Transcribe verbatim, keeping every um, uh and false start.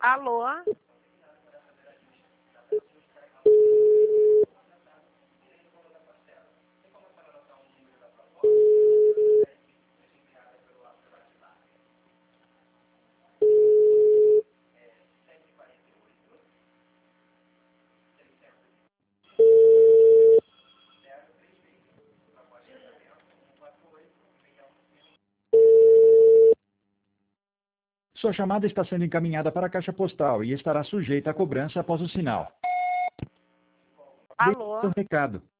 Alô? Sua chamada está sendo encaminhada para a caixa postal e estará sujeita a cobrança após o sinal. Alô? Deixe seu recado.